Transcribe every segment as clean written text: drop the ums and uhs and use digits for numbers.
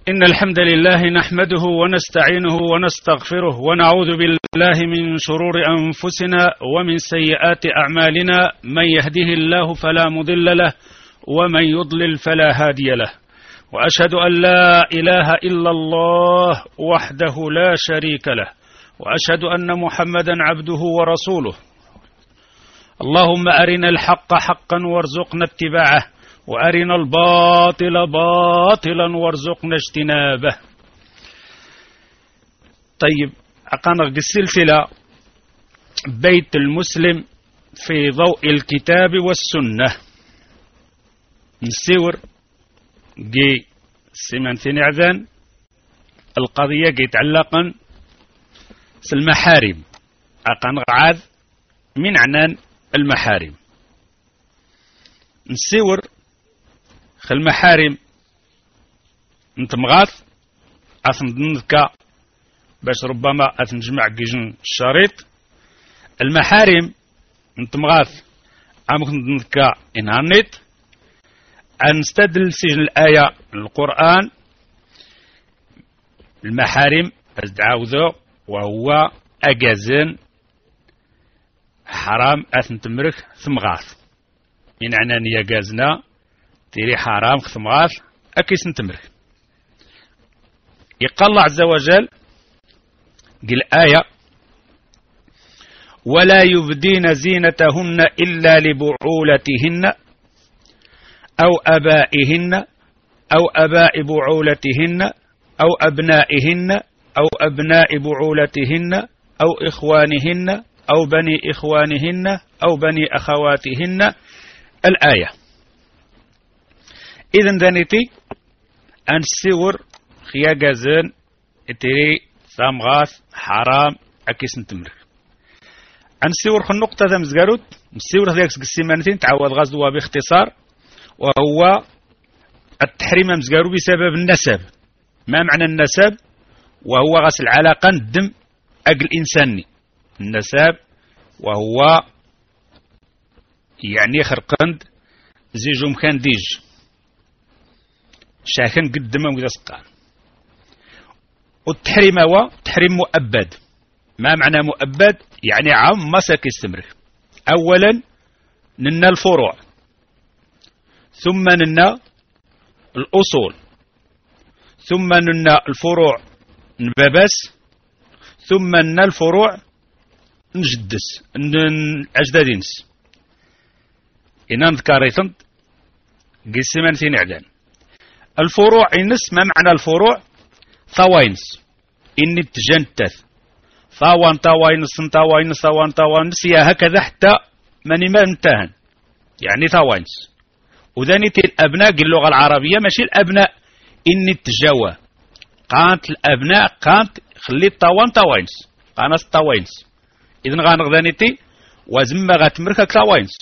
إن الحمد لله نحمده ونستعينه ونستغفره ونعوذ بالله من شرور أنفسنا ومن سيئات أعمالنا. من يهده الله فلا مضل له ومن يضلل فلا هادي له، وأشهد أن لا إله إلا الله وحده لا شريك له، وأشهد أن محمدا عبده ورسوله. اللهم أرنا الحق حقا وارزقنا اتباعه، وأرنا الباطل باطلا وارزقنا اجتنابه. طيب، أقنغ السلسلة بيت المسلم في ضوء الكتاب والسنة. نسيور جي سيمان في نعذان القضية جي تعلقا المحارم. أقنغ عاد من عنان المحارم. نسيور المحارم انت مغاث اثندنك باش ربما اثنجمع كيجن الشريط. المحارم انت مغاث امكندنك انهانيت انستدل سجن الآية القرآن. المحارم ازدعاوذو وهو اجازن حرام اثن تمرك ثمغاث من عنانية جازنا تيري حرام ختمغاث أكيس نتمرك. يقال الله عز وجل قل آية: ولا يبدين زينتهن إلا لبعولتهن أو أبائهن أو أباء بعولتهن أو أبنائهن أو أبناء بعولتهن أو إخوانهن أو بني إخوانهن أو بني أخواتهن. الآية. إذن ذنتي أن سور خيا جازن تري ثامغاث حرام أكيس نتمرك. أن سور النقطة ذا مزقاروت مسور ذاك السيمانتين تعود غزوها باختصار، وهو التحريم مزقارو بسبب النسب. ما معنى النسب؟ وهو غسل علاقة الدم أجل إنساني. النسب وهو يعني خرقند زيجهم كان ديج شاكن قدما وإذا سقان. والتحريم هو تحريم مؤبد. ما معنى مؤبد؟ يعني عام ما سيستمر. أولا ننا الفروع، ثم ننا الأصول، ثم ننا الفروع نبابس، ثم ننا الفروع نجدس أجدادينس. إن نذكر يثند قسمان في نعدان الفروع إنس. ما معنى الفروع؟ ثوينس إني تجنتث ثوان ثوينس ثوينس ثوان ثوينس يا هكذا حتى من ما انتهن يعني ثوينس. وذاني الأبناء اللغة العربية ماشي الأبناء إني تجاوى قانت الأبناء قانت خليت ثوان ثوينس قانت ثوينس. إذن غانغذانيتي وزم غاتمرك ثوينس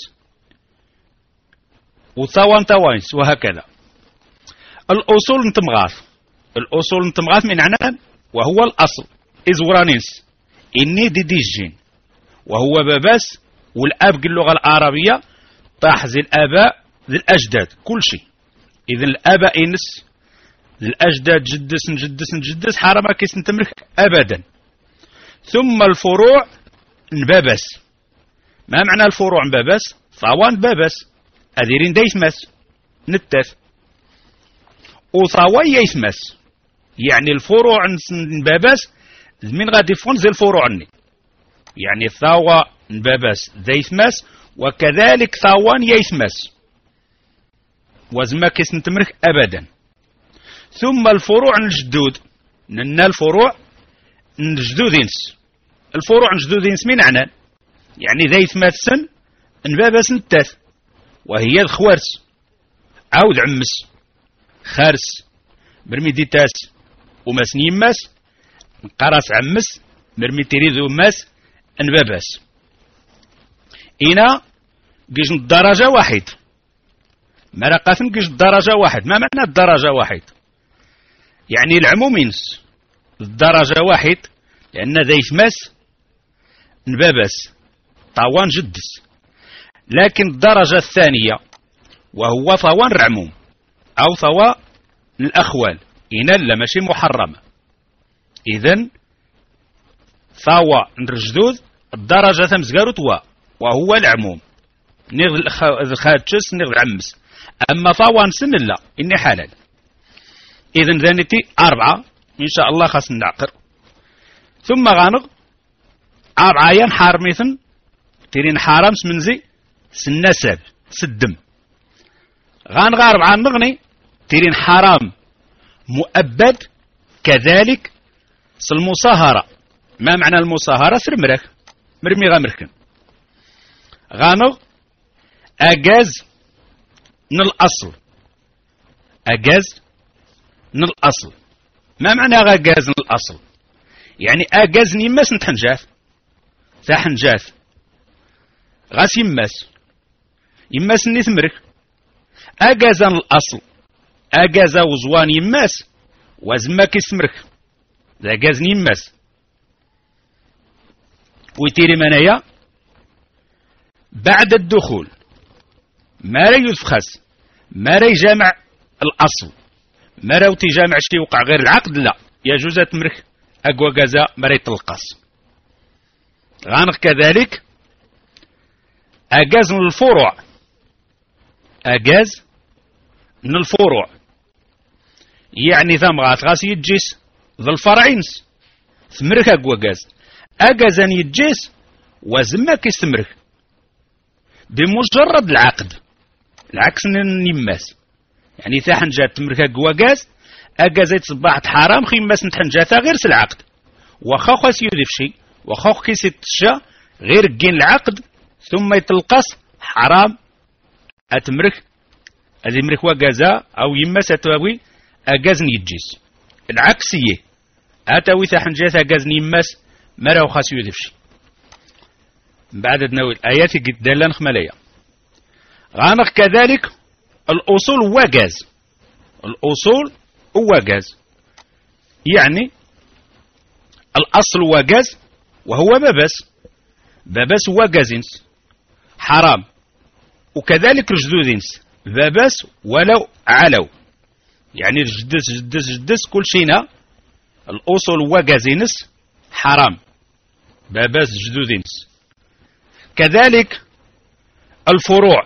وثوان ثوينس وهكذا. الأصول نتمغاث. الأصول نتمغاث من عنان وهو الأصل إزورانينس إني ديجين وهو باباس. والأب اللغة العربية طاح زي الآباء ذي الأجداد كل شيء. إذن الآباء إنس الأجداد جدس حرام كيس نتمرك أبدا. ثم الفروع نبابس. ما معنى الفروع نبابس؟ ثوان بابس أذيرين ديثمس نتاث وثوان يثمس. يعني الفروع نبابس من غادي يفون زي الفروع عني. يعني ثوا نبابس ديثمس وكذلك ثوان يثمس وزما كيس نتمرك أبدا. ثم الفروع الجدود ننا الفروع الجدودينس. الفروع الجدودينس من عنان يعني ديثمس سن نبابس نتاث وهي الخوارس عاود عمس خارس مرمي ديتاس وماس نيماس قراس عمس مرمي تريدو ماس انباباس. إنا جيج الدرجة واحد مرقاثن جيج الدرجة واحد. ما معنى الدرجة واحد؟ يعني العموم ينس الدرجة واحد لأن ذيث ماس نباباس طوان جدس. لكن الدرجة الثانية وهو ثوان العموم أو ثوى الأخوال إن لا ماشي محرمة. إذن ثاوى نرجدود الدرجة تمزقارو توا وهو العموم نغ خاتشس نغ عمس. أما ثاوى نسن لا إني حلال. إذن ذانتي 4 إن شاء الله خاص نعقر. ثم غانغ 4 ينحار مثل تيرين حرام سمنزي سنسب سدم. غانغ 4 نغني تيرين حرام مؤبد كذلك المصاهرة. ما معنى المصاهرة؟ سرمرك مرمي غامركن. غانغ أجاز من الأصل. أجاز من الأصل. ما معنى أجاز من الأصل؟ يعني أجاز نيماس نتحنجاث ذا حنجاث غاس يماس نثمرك. أجاز من الأصل أجاز وزوان يماس وزماك يسمرك ذا أجاز نيماس. ويتيري منايا بعد الدخول ما لا يفخس ما لا يجامع الأصل ما لا تجامع شيء وقع غير العقد لا يجوز تمرك أقوى جزا ما لا يتلقص. غانق كذلك أجاز من الفروع. أجاز من الفروع يعني ثمغات غاس يجيس ذا الفرعينس ثمرك أقوى جاز. أجازن يجيس وزمك يستمرك بمجرد العقد العكس نيماس. يعني ثاحن جات تمرك أقوى جاز أجازت صباحت حرام خيماس نتحن جاتا غير العقد وخا خاص يدف شي وخا كيسيت الشا غير جين العقد ثم يتلقص حرام أتمرك أزمرك وجازا أو يماس أتواوي أجازن يجيس. العكسية أتاوي ثاحن جات أجازن يماس مرة وخاص يدفش. بعد نوي الآيات قدالان خمالية. غانق كذلك الأصول وجاز. الأصول وجاز يعني الأصل وجاز وهو بابس وجازنس حرام وكذلك رجدودنس بابس ولو علو يعني جدس كل شينا الأصول وجازنس حرام باباس جدودينس. كذلك الفروع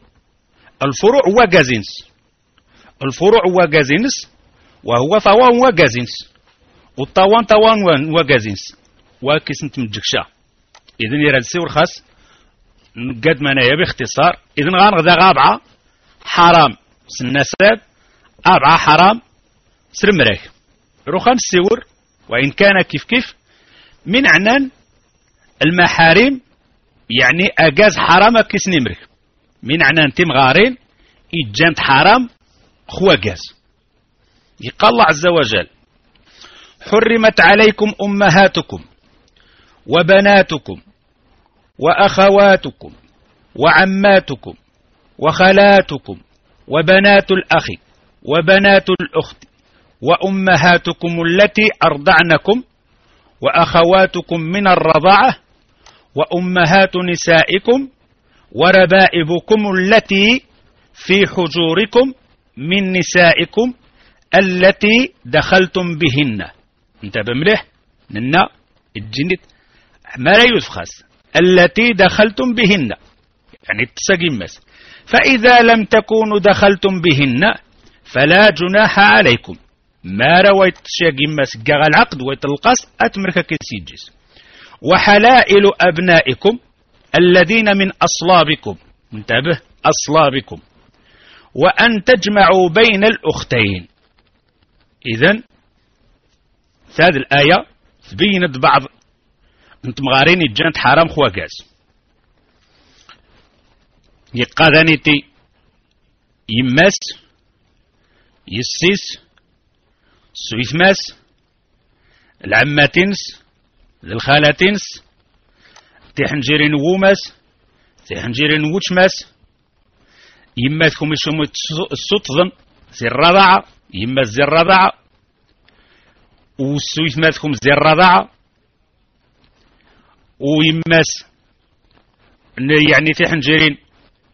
وجازينس. الفروع وجازينس وهو طوان وجازينس والطوان وجازينس وكيس نتمجكشا. إذن يرسي ورخص قد ما نايا باختصار. إذن غانغذا غابعة حرام سنساب 4 حرام سرمريك روخان السور وإن كان كيف من عنان المحارم يعني أجاز حرام كيس نمرك من عنان تمغارين إجانت حرام خو أجاز. يقال الله عز وجل حرمت عليكم أمهاتكم وبناتكم وأخواتكم وعماتكم وخالاتكم وبنات الأخ وبنات الأخت وأمهاتكم التي أرضعنكم وأخواتكم من الرضاعة وأمهات نسائكم وربائبكم التي في حجوركم من نسائكم التي دخلتم بهن. انتبه مليح لنا الجنة ما لا يفخس التي دخلتم بهن يعني تسقيمس. فإذا لم تكونوا دخلتم بهن فلا جناح عليكم ما رويت شاقيمس قاغ العقد ويتلقص أتمرك كسيجيس. وحلائل أبنائكم الذين من أصلابكم انتبه أصلابكم وأن تجمعوا بين الأختين. إذن هذه الآية تبينت بعض انتم غارين الجنة حرام خواقاز يقاذانيتي يماس يسيس سويثماس العماتينس الخالاتينس تيحنجيرين ووماس تيحنجيرين ووشماس يماثكم يشمو السطظن زي الرضاعة يماس زي الرضاعة والسويثماثكم زي الرضاعة ويماس يعني تيحنجيرين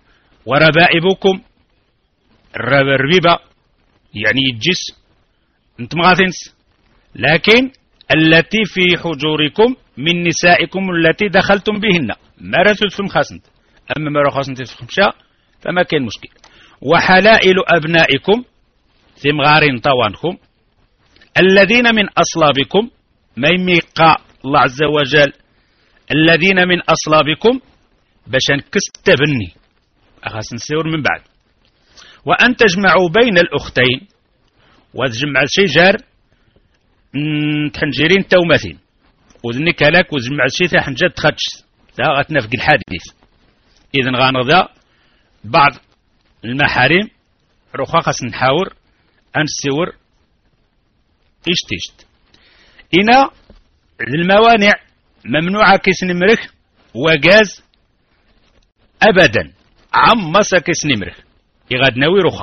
وربائبكم الربيبة يعني يجيس انتم غاثنس، لكن التي في حجوركم من نسائكم التي دخلتم بهن مرة تفهم خاسنت، أما مرة خاسنت تفهم شاء فما كان مشكل. وحلائل أبنائكم ثم غارين طوانكم الذين من أصلابكم، ما يميقى الله عز وجل الذين من أصلابكم باش نكس تبني أخاس نسيور من بعد. وأن تجمعوا بين الأختين، وتجمع الشجار تحنجرين تومثين وذني كلاك وتجمع الشيء حنجات تخدش غتنافق الحديث. إذن غانغذا بعض المحارم رخا خاص نحاور أنسيور إشتشت. إنا الموانع ممنوعة كيس نمرك وجاز أبدا عمسا كيس نمرك يغاد ناوي رخا،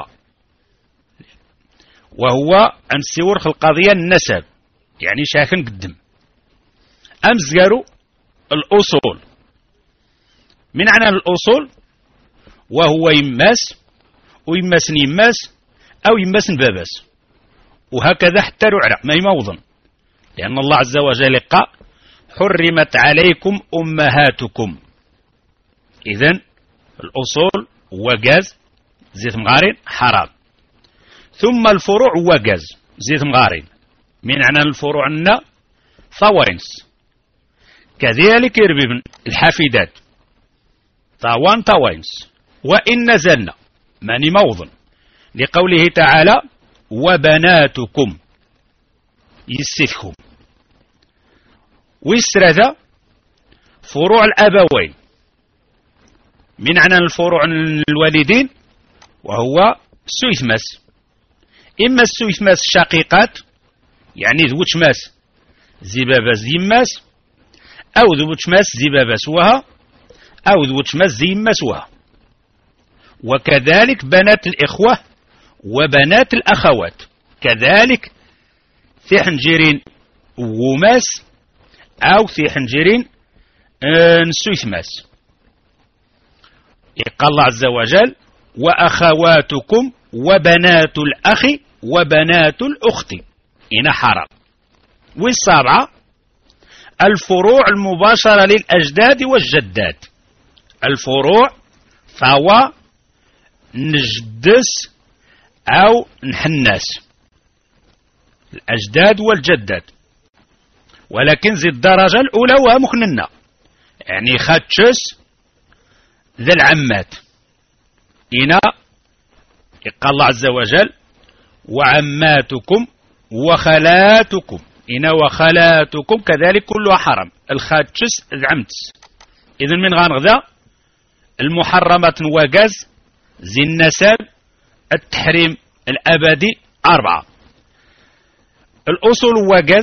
وهو أنسيور في القضية النسب، يعني شاكن قدم أمزقارو الأصول. من عنا الأصول وهو يماس ويماس يماس أو يماس باباس، وهكذا حتى رعرع ما يموضن، لأن الله عز وجل قال حرمت عليكم أمهاتكم. إذن الأصول وجاز زيت مغارين حرام. ثم الفروع وجاز زيت مغارين، من عنا الفروع عنا ثوينس، كذلك يربي الحافدات طاوان طوينس. وإن نزلنا ماني موضن لقوله تعالى وبناتكم يسفكم. ويسرد فروع الأبوين، من عنا الفروع الوالدين وهو سويثماس، إما السويثماس شقيقات يعني ذوش ماس زبابة زيماس، أو ذوش ماس زبابة سوها، أو ذوش ماس زيماس سوها. وكذلك بنات الإخوة وبنات الأخوات كذلك في حنجرين وماس أو في حنجرين نسويثماس. قال الله عز وجل وأخواتكم وبنات الأخ وبنات الأخت إن حرام. والسابعة الفروع المباشرة للأجداد والجدات، الفروع فهو نجدس أو نحناس الأجداد والجدات، ولكن زي الدرجة الأولى ومخننا يعني خاتشس ذا العمات. إنا قال الله عز وجل وعماتكم وخلاتكم، إنا وخلاتكم كذلك كلها حرام، الخاتشس العمتس. إذن من غانغذا المحرمات وجاز زي النسب التحريم الأبدي 4. الأصول وجاز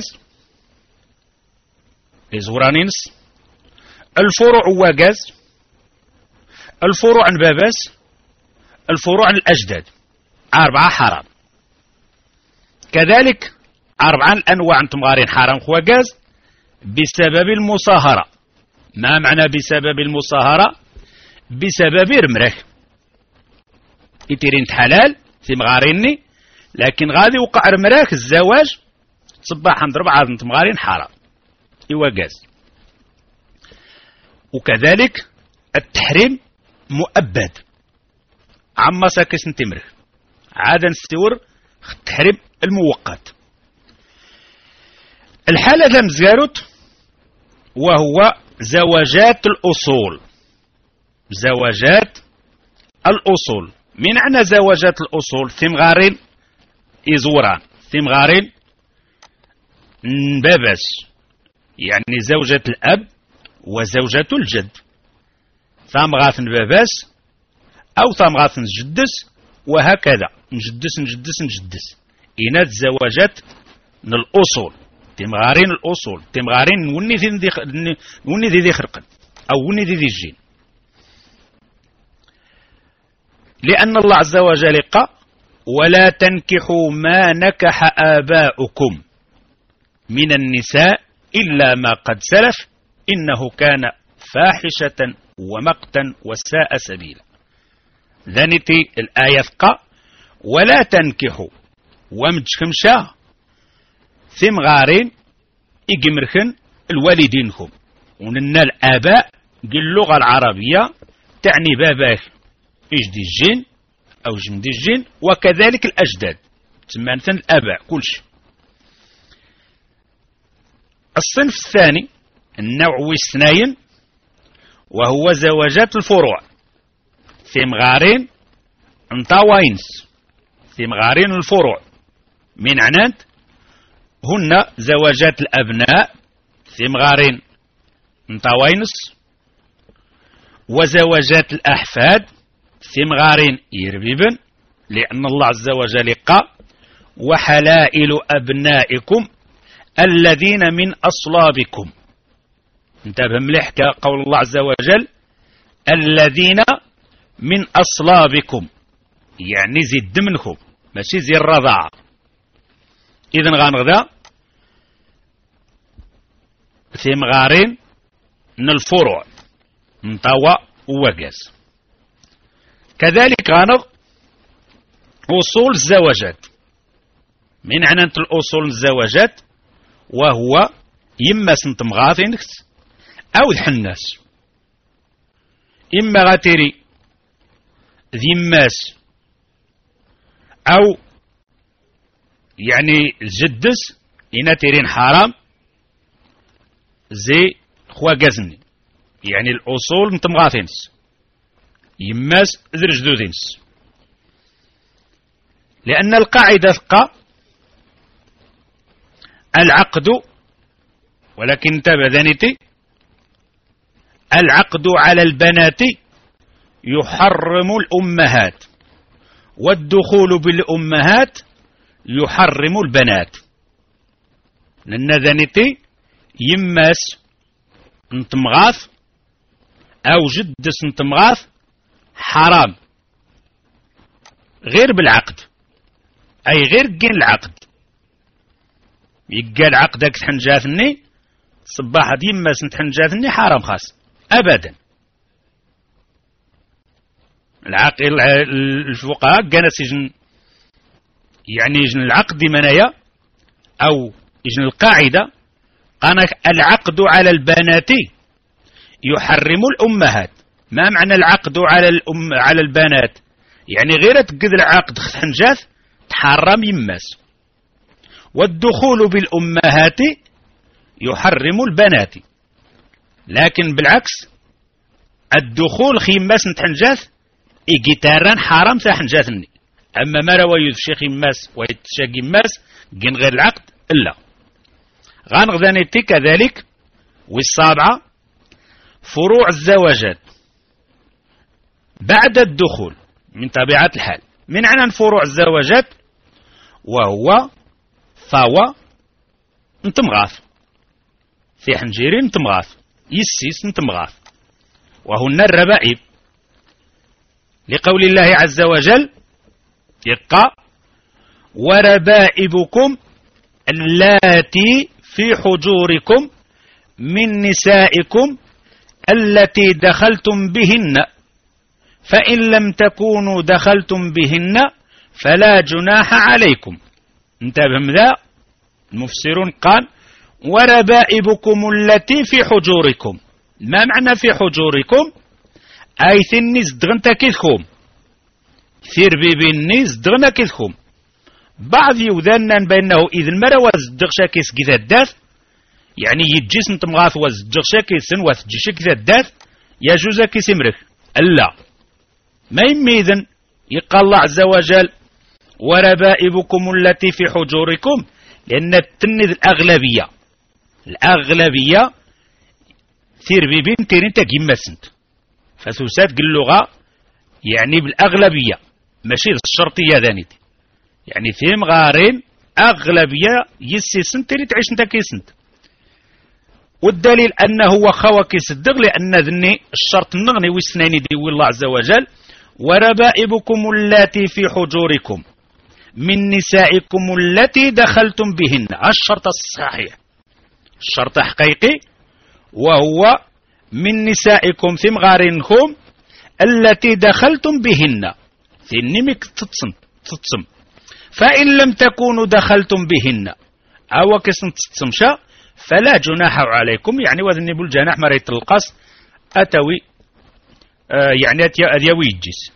إزورانينس، الفروع وجاز، الفروع عن باباس، الفروع عن الأجداد 4 حرام. كذلك 4 الأنواع أنتم غارين حرام وجاز بسبب المصاهرة. ما معنى بسبب المصاهرة؟ بسبب رمرك يتيرين حلال في مغاريني، لكن غادي وقع رمراك الزواج تصبح عند 4 انتم غارين حرام يوجاز. وكذلك التحريم مؤبد عما ساكس نتمره عادا نستور التحريم المؤقت. الحالة لمزاروت وهو زواجات الأصول، زواجات الأصول. من عنا زواجات الأصول ثمغارين إزوران، ثمغارين بابس يعني زوجة الأب وزوجة الجد، ثمغاث بابس أو ثمغاث جدس، وهكذا نجدس نجدس نجدس. إنات زواجات من الأصول تمغارين الأصول، تمغارين وني ذي خرقن أو وني ذي الجين، لأن الله عز وجل قال ولا تنكحوا ما نكح آباؤكم من النساء إلا ما قد سلف إنه كان فاحشة ومقتا وساء سبيلا. ذنتي الآية قال ولا تنكحوا ومجكمشا ثم غارين إجمرخن الوالدينكم وننا الآباء باللغة العربية تعني باباه إجدي الجن أو جندي الجن، وكذلك الأجداد تسمى مثلا الآباء كلش. الصنف الثاني النوع اثنين وهو زواجات الفروع ثم غارين انطاوينس ثم غارين الفروع من عناد هن زواجات الأبناء ثم غارين انطاوينس، وزواجات الأحفاد ثم غارين يربيبن لأن الله عز وجل قال وحلائل أبنائكم الذين من أصلابكم. انتبه مليح قول الله عز وجل الذين من أصلابكم، يعني زيد منكم ماشي زي الرضاعة. إذن غنغدا ثم غارين من الفروع نطوى ووقاز. كذلك غنغ أصول الزواجات من عنانة الأصول الزواجات وهو يما سنتمغاثين أو الحناس، إما غاتري ذماس أو يعني الجدس إنا تيرين حرام زي خواقزني، يعني الأصول نتمغاثينس يماس ذر جدودينس. لأن القاعدة ثقة العقد، ولكن انتبه ذانيتي، العقد على البنات يحرم الأمهات والدخول بالأمهات يحرم البنات. لأن ذانيتي يماس نتمغاث أو جدس نتمغاث حرام غير بالعقد، أي غير جين العقد. يقال عقدك تحنجاثني صباح يماس نتحنجاثني حرام خاص أبدا. العاقل الفقهاء كان سجن يعني يجن العقد منايا أو يجن القاعدة أنا العقد على البنات يحرم الأمهات. ما معنى العقد على البنات؟ يعني غير تقد العقد حنجاث تحرم يماس، والدخول بالأمهات يحرم البنات. لكن بالعكس الدخول خيماس نتحنجاث إيجيتاران حرام تحنجاثني. أما ما روايد الشيخ يماس ويتشاق يماس جن غير العقد إلا غانغذانيتي. كذلك والسابعة فروع الزواجات بعد الدخول من طبيعة الحال. من عنان فروع الزواجات وهو ثاوى نتمغاث في حنجيري نتمغاث يسيس نتمغاث، وهن الربائب لقول الله عز وجل يقى وربائبكم اللاتي في حجوركم من نسائكم التي دخلتم بهن فإن لم تكونوا دخلتم بهن فلا جناح عليكم. انتبه ذا المفسرون قال وربائبكم التي في حجوركم. ما معنى في حجوركم؟ أي ثنيز دغنتا كيثكم ثير بيبينيز دغنا كيثكم. بعض يوذنن بأنه إذا المرا وزدغشا كيس كذا الداث يعني يجيس نتمغاث وزدغشا كيسن وثجيش كذا الداث يجوز كيس امرك ألا ما يميذن. يقال الله عز وجل وربائبكم التي في حجوركم لأن التنذ الأغلبية ثير بيبين تيرين تقيم سنت فثوسات اللغة يعني بالأغلبية ماشي الشرطية ذانيت يعني ثيم غارين أغلبية يسي سنت تيري تعيش انت كيسنت. والدليل أنه هو خوا كيصدق لأن ذني الشرط النغني والسناني دي الله عز وجل وربائبكم التي في حجوركم من نسائكم التي دخلتم بهن. الشرط الصحيح الشرط حقيقي وهو من نسائكم ثم غارينكم التي دخلتم بهن ثنمك تتصم. فإن لم تكونوا دخلتم بهن أو كسن تستمشى فلا جناح عليكم، يعني وذني بالجناح مريت القص أتوي يعني أديوي الجيس.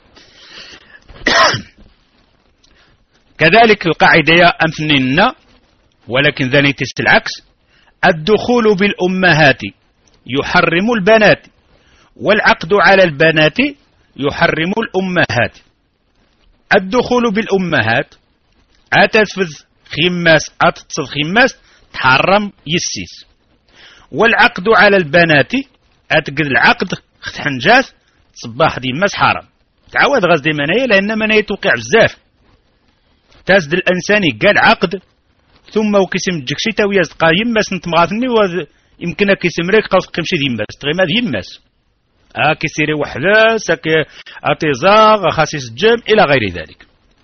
كذلك القاعدة أمثننا، ولكن ذنيتس العكس: الدخول بالأمهات يحرم البنات، والعقد على البنات يحرم الأمهات. الدخول بالأمهات أتفذ خماس أتصد خماس تحرم يسيس، والعقد على البنات أتقد العقد حنجاس صباح ديماس حرام. تعود غاز دي منايا لأن منايا توقع بزاف. تازد الإنسان قال عقد ثم وكسم الجكشي تاوي يزدقا يماس نتمغاثني يمكن كيسم ريك قوس قمشي ديماس تغيماد يماس كيسيري وحلاس أتيزاغ خاسيس الجم إلى غير ذلك.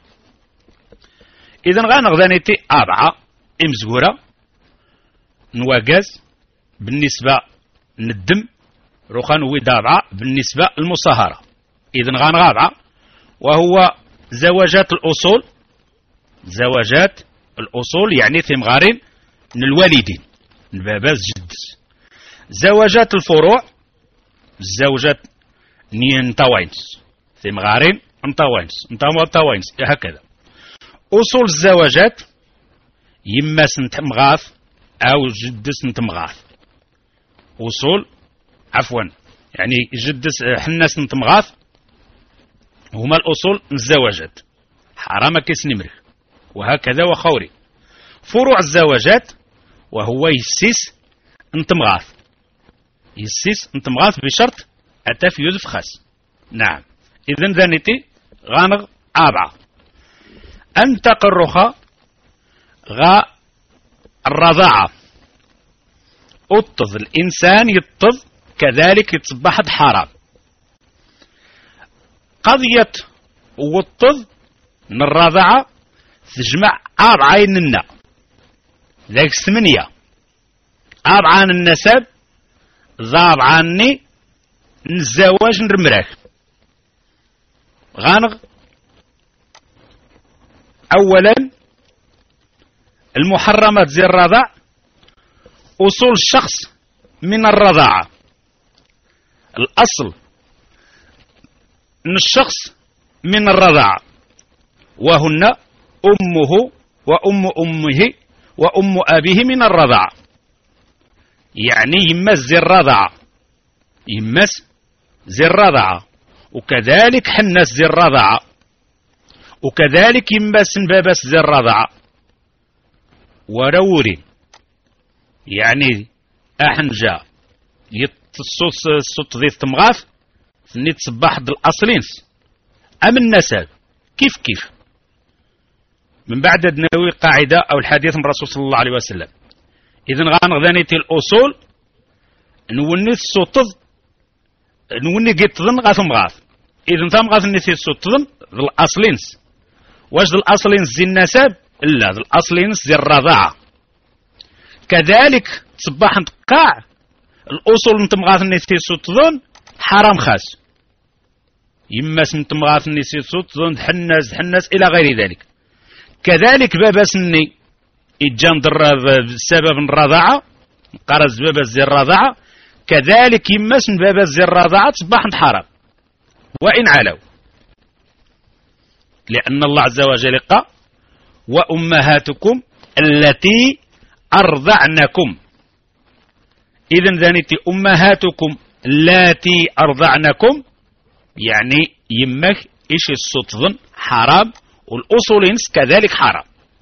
إذن غانغذانيتي أربعة إمزورة نواقاز بالنسبة للدم روخان ودابعة بالنسبة للمصاهرة. إذن غانغابعة وهو زواجات الأصول. زواجات الأصول يعني ثمغارين من الوالدين الباباز جدس. زواجات الفروع الزوجات نتاوينس ثمغارين نتاوينس هكذا. أصول الزواجات يماس نتمغاث أو جدس نتمغاث. أصول عفوا يعني جدس حناس نتمغاث هما الأصول الزواجات حرام كيس نمرك وهكذا وخوري. فروع الزواجات وهو يسيس نتمغاث. يسيس نتمغاث بشرط أتاف يذف خاس. نعم. إذن ذانيتي غانغ أربعة. أن تقرخ غا الرضاعة أطذ الإنسان يطذ كذلك يتصبح حرام. قضية وطذ من الرضاعة تجمع أربعين لنا ذاك 8 أربعة النسب ضاب عني الزواج نرمراك. غانغ أولا المحرمات زي الرضاع أصول الشخص من الرضاعة. الأصل من الشخص من الرضاعة وهن أمه وأم أمه وأم أبيه من الرضاعة، يعني يمس زي الرضاعة يمس زي الرضاعة، وكذلك حنس زي الرضاعة، وكذلك يمس بابس زي الرضاعة. وروري يعني أحنجا الصوت ذي التمغاث ثني تصبح الأصلين أم النسب كيف من بعد نوي قاعدة أو الحديث من الرسول صلى الله عليه وسلم. إذن غانغذانيتي الأصول نوني الصوتض نوني قيتظن غاثم غاث. إذن ثم غاث نيتي الصوتظن الأصلين واش الأصلين زي النسب لا الأصلين زي الرضاعة. كذلك تصبح نتقاع الأصول نتمغاث نيتي الصوتظن حرام خاص يماس نتمغاث نيتي الصوتظن حناس إلى غير ذلك. كذلك بابا سني إجان بسبب الرضاعة قرز بابا زي الرضاعة، كذلك يمس بابا زي الرضاعة تصبح حرام وإن علوا، لأن الله عز وجل قال وأمهاتكم التي أرضعنكم. إذن ذانيتي أمهاتكم التي أرضعنكم يعني يمك إيش الصوتظن حرام والأصولين كذلك حرام.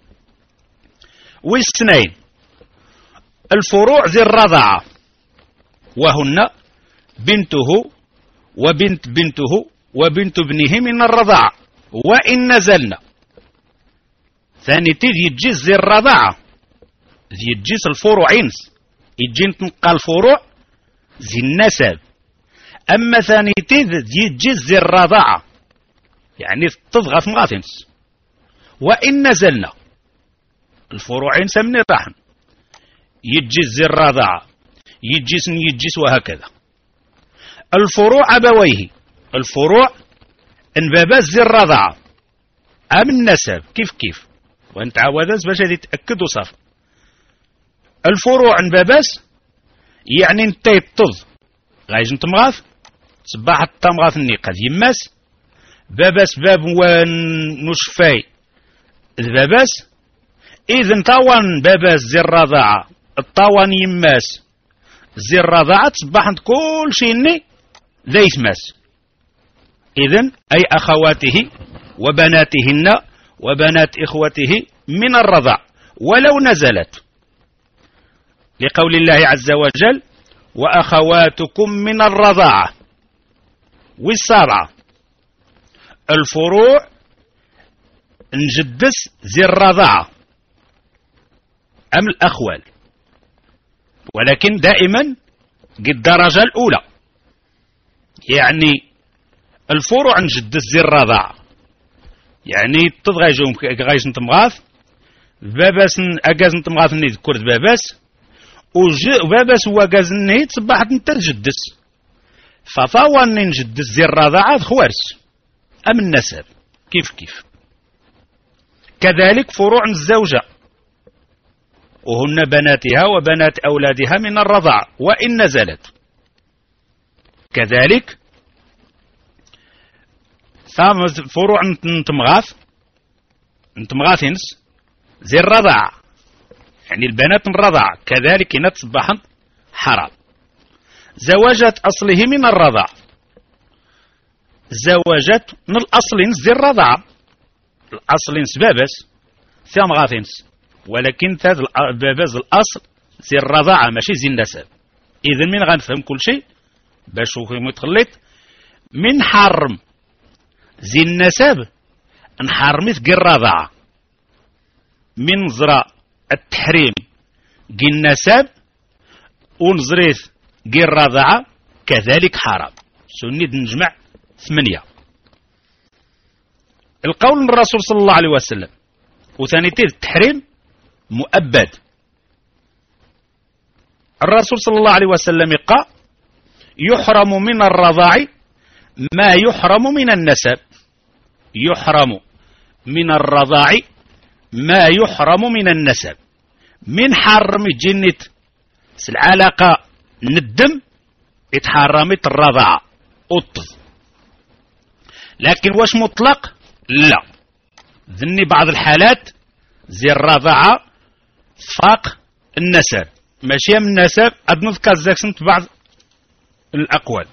والاثنين الفروع ذي الرضاعة وهن بنته وبنت بنته وبنت ابنه من الرضاعة وإن نزلنا. ثاني تيد يجيز ذي الرضاعة يجيز الفروعين يجين تنقى الفروع ذي النسب. أما ثاني تيد يجيز ذي الرضاعة يعني تضغط مغاثنس. وإن نزلنا الفروعين سمني رحم يجيز زي الرضاعة يجيس وهكذا. الفروع أبويه الفروع انباباز زي الرضاعة أم النسب كيف وانت عوادز باش هذه تأكد وصف. الفروع عن باباس يعني انت يطض غايج نتمغاث صباح التمغاث ني قد يماس باباس باب ونشفاي باباس إذن طوان باباس زي الرضاعة الطوان يماس زي الرضاعة تصبح عند كل شيء ني ذا يتماس. إذن أي أخواته وبناتهن وبنات إخوته من الرضاع ولو نزلت، لقول الله عز وجل وأخواتكم من الرضاعة. والسابعة الفروع نجدس زي الرضاعة أم الأخوال، ولكن دائما قد الدرجة الأولى، يعني الفروع نجدس زي الرضاعة يعني غايش نتمغاث باباس أجاز نتمغاث ني ذكرت باباس وباباس هو أجاز ني تصبحت نترجدس فطاوان نجدس زي الرضاعة خوارس أم النسب كيف كذلك فروع الزوجة وهن بناتها وبنات أولادها من الرضاعة وإن نزلت. كذلك فروع نتمغاثنس زي الرضاعة يعني البنات من الرضاعة كذلك نتصبحن حرام. زواجات أصله من الرضاعة زواجات من الأصل زي الرضاعة الأصل باباس ثمغاثنس ولكن باباس الأصل زي الرضاعة ماشي زي النسب. إذن من غنفهم كل شيء باش متخلط من حرم زي النسب نحرمت قي الرضاعة من نظرة التحريم قي النسب ونظريت قي الرضاعة كذلك حرام. سنيد نجمع 8. القول من الرسول صلى الله عليه وسلم وثانيتين التحريم مؤبد. الرسول صلى الله عليه وسلم قال يحرم من الرضاع ما يحرم من النسب. يحرم من الرضاع ما يحرم من النسب. من حرم جنة العلاقة ندم اتحرمت الرضاعة أطز. لكن واش مطلق؟ لا، ذني بعض الحالات زي الرضاعة فاق النسب ماشي من النسب أدنذكر زاكسنت بعض الأقوال.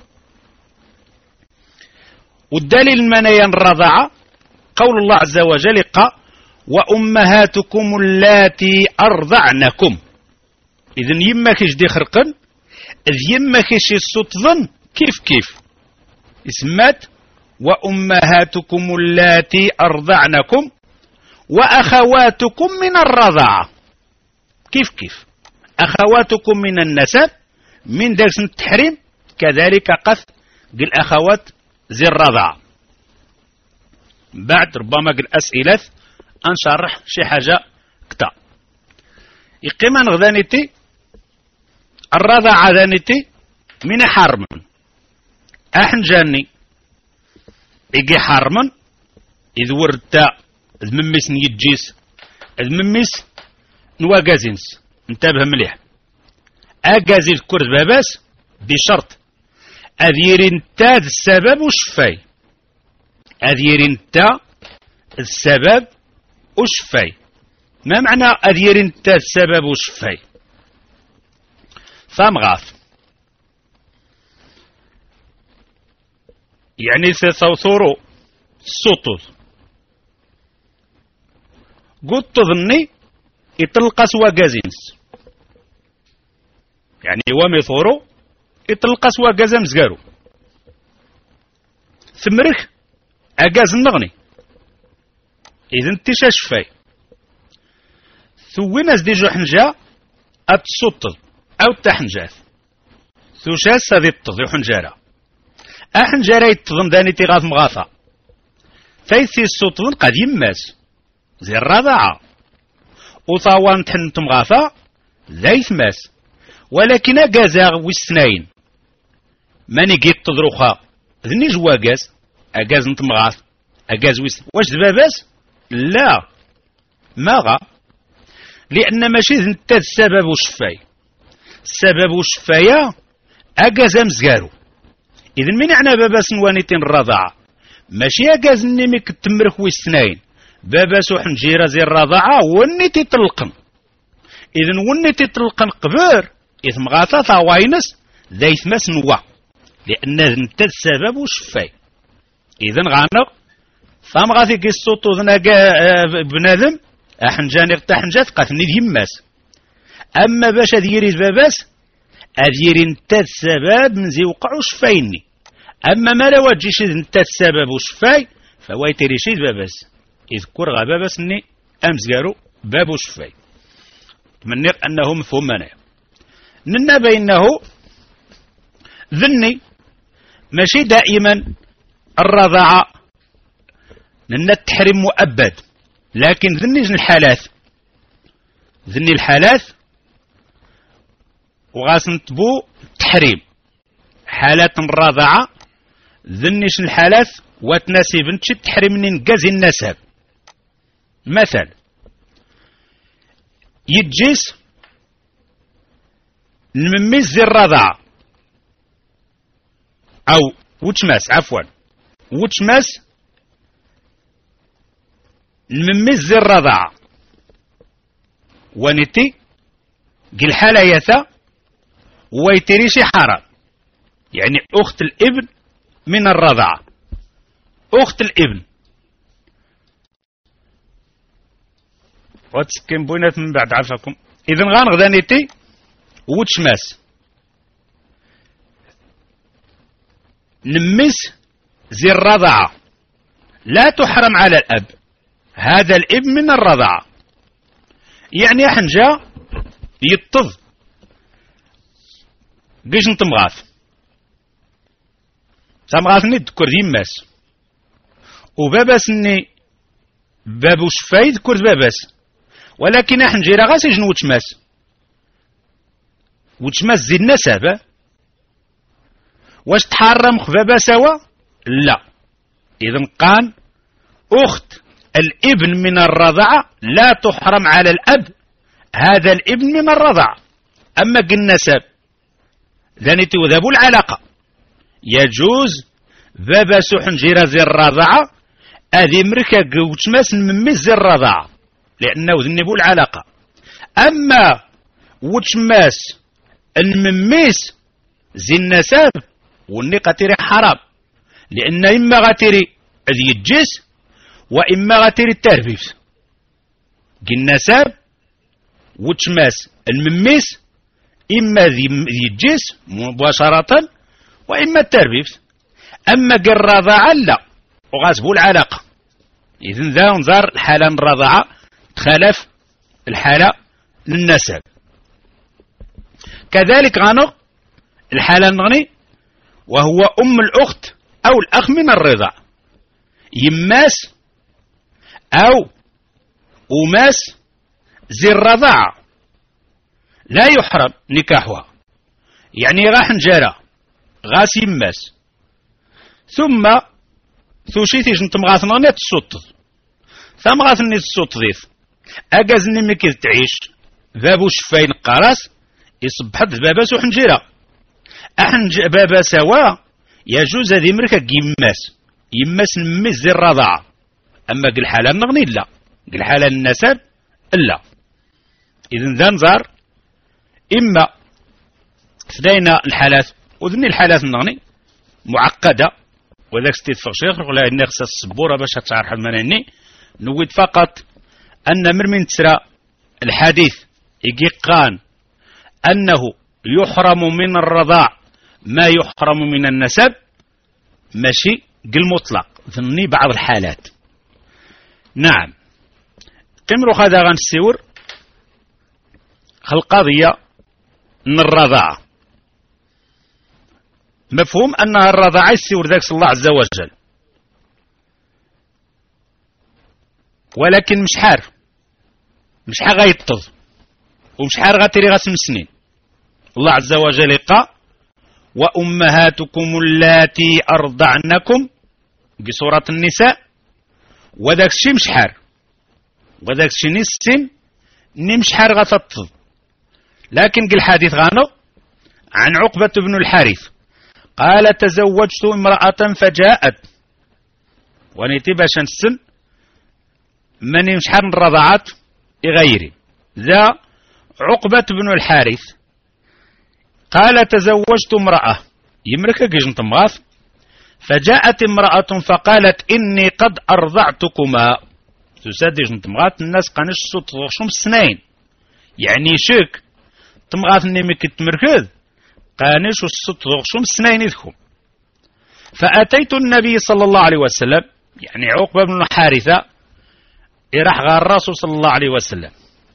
والدليل المنايا الرضاعة قول الله عز وجل قال وأمهاتكم اللاتي أرضعنكم. إذن يما كيش دي خرقن إذ يما كيش السطظن كيف اسمات وأمهاتكم اللاتي أرضعنكم وأخواتكم من الرضاعة. كيف أخواتكم من النسب من درس التحريم كذلك قث الأخوات زي الرضاعة. بعد ربما قل أسئلة أنشرح شي حاجة كتا يقيما غذانيتي الرضاعة ذانيتي من حرم أحن جاني إيجي حرمن إذ ورتا إذ مميس نيجيس إذ مميس نواجازينس انتبه مليح أجازيل كرز باباس بشرط أذيرين تاد السبب وشفاي. أذيرين تا السبب وشفاي. ما معنى أذيرين تا السبب وشفاي؟ ثمغاث يعني ثوثورو السطوث قد تظني يطلق سوا جازينس يعني ومثورو يطلق سوا جازم زقارو ثمرك أجاز النغني إذن تشاش فاي ثويناس ديجو حنجا أتسطل أو تحنجاث ثوشاس هذه التضي حنجارة أحنجارة يتظن داني تغاث مغاثة ثيثي السطل قد يماس زي الرضاعة وطوان تحن تمغاثة ذيث ماس ولكن أجازا والسنين ماني جيت تضرخا ذني جواجاز أجاز نتمغاث أجاز واش دباباس لا ماغا لأن ماشي انت السبب وشفاي، السبب وشفايا أجاز مزقارو. إذن من عنا بابا سنوانيتين الرضاعة ماشي أجاز نمك تمرك ويستناين، بابا سوحن جيرا زي الرضاعة وني تطلقن. إذن وني تطلقن قبر إذ مغاثا ثاوينس ذا إثما سنوا، لأن انت السبب وشفاي. إذن غانق ثام غاثي قصوتو ذنا بنادم أحنجاني تحنجات قاتني ديماس. أما باش أذيري باباس أذيري انت السبب من زي وقع وشفايني. أما ما لو تجيش انت السبب وشفاي فوايتري شي باباس يذكر غباباس اني أمس قالوا باب وشفاي. تمنى أنه مفهوم منايا. ننا بأنه ذني ماشي دائما الرضاعة لأن التحريم مؤبد، لكن ذني الحالات، ذني الحالات وغاس نتبو التحريم. حالات الرضاعة ذنيش الحالات وتناسب نتشي التحريم ننقز النسب. مثل يتجيس نمميز الرضاعة أو وتشماس، عفوا وتشماس نمميز الرضاعة ونتي قل حالة يثا ويتريشي حرام، يعني أخت الابن من الرضاعة، أخت الابن وتسكن بوينات من بعد عفاكم. إذن غانغدا نتي وتشماس نمس زي الرضاعة لا تحرم على الأب، هذا الابن من الرضاعة. يعني حنجا يطض قيش نتمغاث تمغاثني تذكر ديماس وباباس اني بابو شفاي ذكر باباس، ولكن حنجي راه غاسي جنو وتشماس، وتشماس زي النسب واش تحرم خبابا سوا؟ لا. إذن قان أخت الابن من الرضاعة لا تحرم على الأب، هذا الابن من الرضاعة. أما النسب ذانيتي وذابوا العلاقة يجوز بابا سوحن جيرا زي الرضاعة أذي مركا وتشماس نمميز زي الرضاعة لأنه ذنبوا العلاقة. أما وتشماس نمميز زي النسب وني قتيري حرام، لأن إما غتيري ذي الجس وإما غتيري التربيف. النسب وتشماس المميس إما ذي الجس مباشرة وإما التربيف. أما الرضاعة لا، وغاسبوا العلاقة. إذن ذا نظر الحالة الرضاعة تخالف الحالة للنسب. كذلك غانو الحالة النغني وهو أم الأخت أو الأخ من الرضاع، يماس أو أماس زي الرضاعة لا يحرم نكاحها، يعني غاح نجارة غاس يماس ثم ثوشيتيش نتمغاثنا نت السطض ثمغاثني السطضيث أجازني مكي تعيش بابو شفاين قراس يصبحت بابا سو حنجيرة بابا سوا يجوز هذه مركة يماس نميز زي الرضاعة. أما قل حالة النغني لا، قل حالة النسب لا. إذن ذا نظر إما ثنين الحالات وذني الحالات النغني معقدة وذاك ستيتفق شيخ ولا إني خص الصبورة باش تعرف المناني نويد فقط أن من تسرى الحديث يقان أنه يحرم من الرضاع ما يحرم من النسب ماشي قل مطلق ذني بعض الحالات. نعم قمرو هذا غنسيور القضية من الرضاعة مفهوم أنها الرضاعة يسيور ذاك الله عز وجل، ولكن مش حار غيطض ومش حار غتري غاسم سنين. الله عز وجل قال وأمهاتكم اللاتي أرضعنكم بسورة النساء، وذاك الشيء مش حار، وذاك الشيء نسن نمشحر غتطل. لكن قل حديث غانو عن عقبة بن الحارث قال تزوجت امرأة فجاءت ونيتي باش نسن من يمشحر الرضاعات غيري. ذا عقبة بن الحارث قال تزوجت امرأة يمرك جيجنت مغاث فجاءت امرأة فقالت إني قد أرضعتكما. تسادي جنت مغاث الناس قانش صوت غشوم السنين يعني شك تمغاث نيمك تمركز قانش الصوت غشوم السنين يذكم. فأتيت النبي صلى الله عليه وسلم يعني عقبة بن حارثة إراح غار الرسول صلى الله عليه وسلم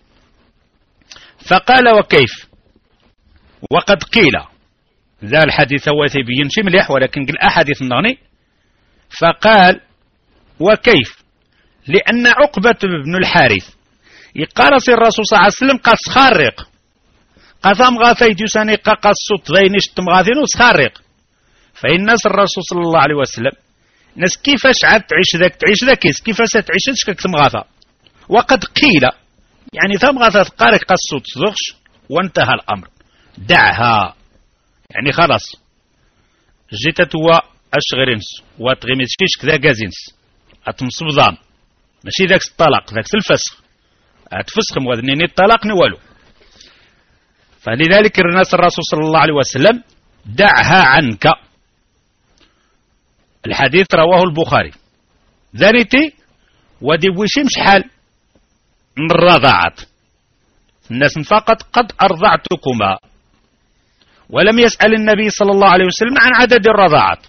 فقال وكيف وقد قيل ذا الحديث هو ثبين شي مليح ولكن قل أحاديث النغني. فقال وكيف لأن عقبة بن الحارث يقال سي الرسول صلى الله عليه وسلم قاس خارق قثام غاثي جساني قاس صوت ذينش تمغاثين وسخارق. فالناس الرسول صلى الله عليه وسلم ناس كيفاش عاد تعيش ذاك كيفاش تعيش شكك تمغاثا. وقد قيل يعني ثم غاثا قارق قاس صوت ذغش وانتهى الأمر دعها يعني خلاص جيت توا اشغرنس واتغمس كيش كذا جازينس اتمصب ضام ماشي ذاك الطلاق ذاك الفسخ اتفسخ مغادنيني الطلاق نوالو. فلذلك الناس الرسول صلى الله عليه وسلم دعها عنك. الحديث رواه البخاري. ذانيتي ودي وشيم شحال من الرضاعات الناس فقط قد أرضعتكما ولم يسأل النبي صلى الله عليه وسلم عن عدد الرضاعات.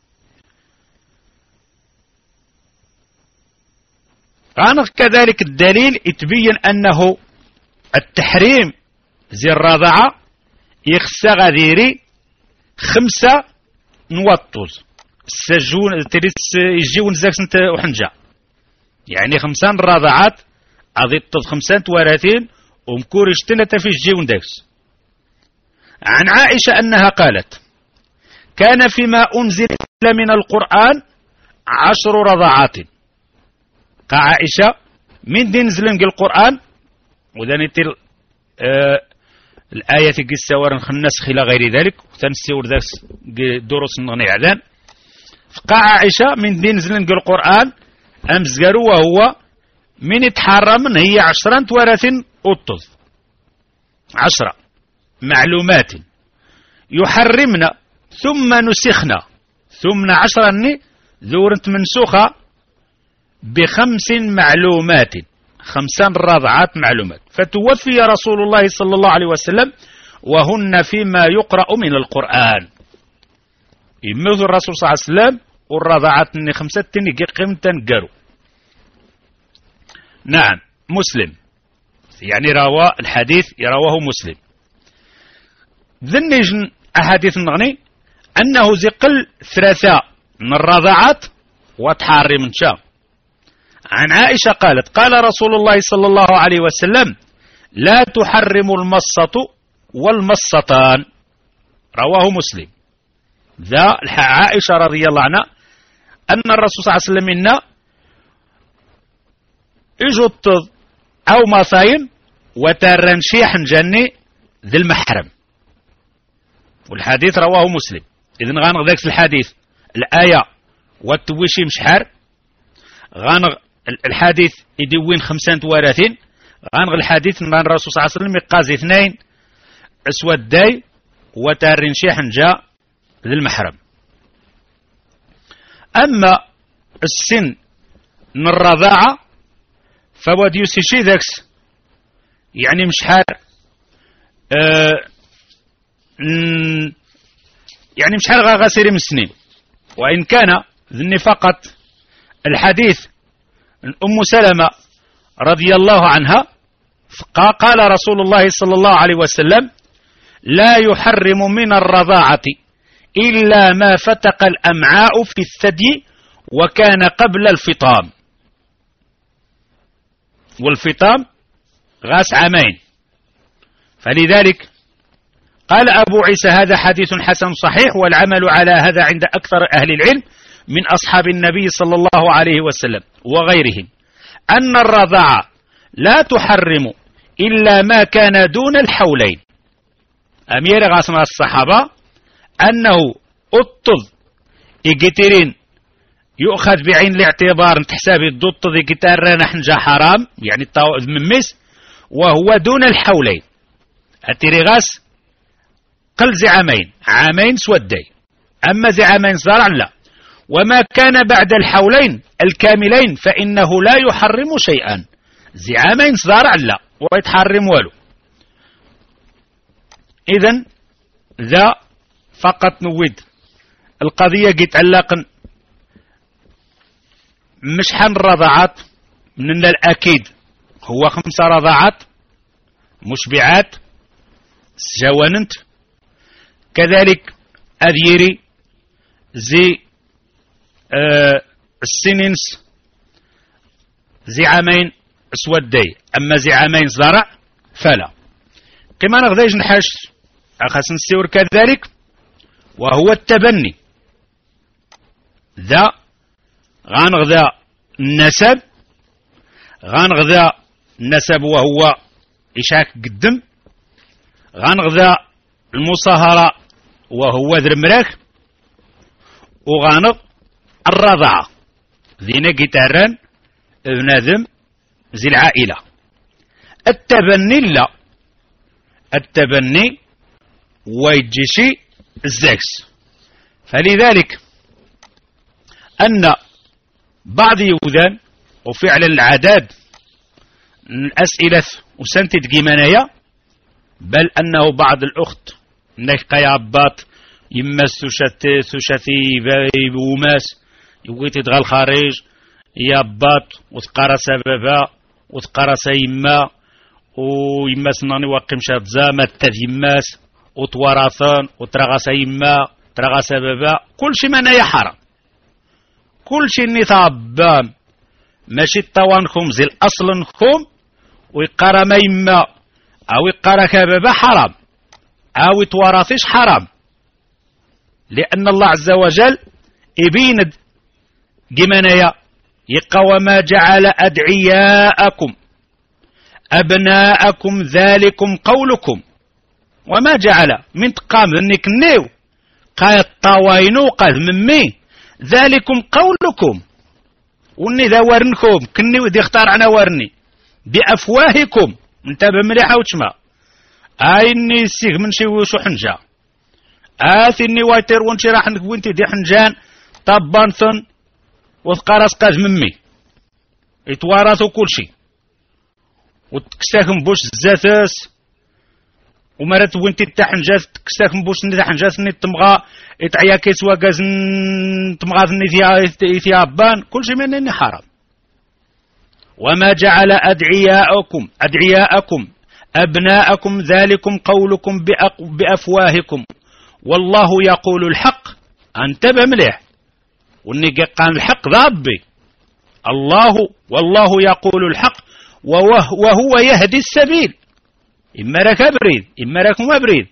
كذلك الدليل يتبين أنه التحريم زي الرضاعة يخسى غذيري 5 نوطوز السجون تريس يجيون زاك سنت وحنجا يعني 5 الرضاعات أضيط 5 ورثين ومكورش تنتا في الجيون داكس. عن عائشة أنها قالت كان فيما أنزل من القرآن 10 رضاعات. عائشة من دين زلنق القرآن وذنتي الآية في قصة ورنخ النسخ إلى غير ذلك وتنسيور ذاك دروس النغني عدان. عائشة من دين زلنق القرآن أمزقروا وهو من يتحرم هي 10 ورث أطز 10 معلومات يحرمنا ثم نسخنا ثم 10 ذورنت منسوخة ب5 معلومات 5 رضعات معلومات. فتوفي رسول الله صلى الله عليه وسلم وهن فيما يقرأ من القرآن. يموت الرسول صلى الله عليه وسلم والرضعات 5 قيمة قروا. نعم مسلم يعني روى الحديث يرواه مسلم. ذنجن أحاديث النغني أنه زقل 3 من الرضعات وتحاري من شام. عن عائشة قالت قال رسول الله صلى الله عليه وسلم لا تحرم المصة والمصتان. رواه مسلم. ذا عائشة رضي الله عنها أن الرسول صلى الله عليه وسلم إن إجوت أو مصاين وترنشيح جني ذي المحرم. والحديث رواه مسلم. إذن غانغ ذاك الحديث الآية والتويشي مشحر غانغ الحديث يدوين 5 ورثين غانغ الحديث من الرسول صلى الله عليه وسلم يقازي 2 أسود داي وترنشيح جاء ذي المحرم. أما السن من الرضاعة فود يوسيشي ذاكس يعني مشحار يعني مشحار غاسيري من السنين. وإن كان ذني فقط الحديث أم سلمة رضي الله عنها قال رسول الله صلى الله عليه وسلم لا يحرم من الرضاعة إلا ما فتق الأمعاء في الثدي وكان قبل الفطام. والفطام غاس 2 عام. فلذلك قال أبو عيسى هذا حديث حسن صحيح والعمل على هذا عند أكثر أهل العلم من أصحاب النبي صلى الله عليه وسلم وغيرهم أن الرضاعة لا تحرم إلا ما كان دون الحولين. أمير غاسم الصحابة أنه أطل إجترين يؤخذ بعين الاعتبار تحسابي الضط ذي كتار نحن جا حرام يعني ممس وهو دون الحولين. الترغاس قل زعامين عامين سودي، أما زعامين زرع لا. وما كان بعد الحولين الكاملين فإنه لا يحرم شيئا. زعامين زرع لا ويتحرم والو. إذن ذا فقط نود القضية يتعلق مش حن رضاعات من الأكيد هو 5 رضاعات مشبعات جواننت، كذلك أذيري زي السنينس زعامين اسودي، أما زعامين زرع فلا. كما نغذيج نحش أخس نسيور كذلك وهو التبني. ذا غنغذا النسب، غنغذا النسب وهو إشاك قدم، غنغذا المصاهرة وهو ذرمراك، وغانغ الرضاعة ذينا قتاران بنادم زي العائلة. التبني لا، التبني ويجيشي الزاكس. فلذلك أن بعض يوذان وفعل العداد الأسئلة وسنتد جيمانيا، بل أنه بعض الأخت نكا يابات يمس ثشتي وماس يويت يدغى الخارج يابات وتقرا سببا وتقرا سيما ويماس ناني واقم شاد زامة تذيماس وتوراثان وترغى سيما ترغى سببا كل شي منايا حرام، كل شي نثابان ماشي الطوانكم زي الأصل نكم ويقرا ما يما أو يقرا كبابا حرام أو يتوراثيش حرام، لأن الله عز وجل يبين جمانيا يقى وما جعل أدعياءكم أبناءكم ذلكم قولكم، وما جعل من تقام ذنك النيو قاية الطاوينو قاذ ممي ذلكم قولكم، وني ذا ورنكم كني ودي اختار عنا ورني بأفواهكم انتبه مليحة وتشما اني سيغ من شي وشو حنجا اني وايتر ونشي راح وانتي دي حنجان طبانثن وثقارس قاذ ممي يتوارثوا كل شي وتكستاكم بوش الزاتاس ومرات وانتي تحنجات تكستاكم بوش ني تحنجات ني تمغى يتعيا كيس واقاز تمغى ني ثيابان كل شي منني حرام. وما جعل أدعياءكم أبناءكم ذلكم قولكم بأفواهكم والله يقول الحق. انتبه مليح وني قان الحق ضابي الله والله يقول الحق وهو يهدي السبيل. إما راك بريد إما راك ما بريد.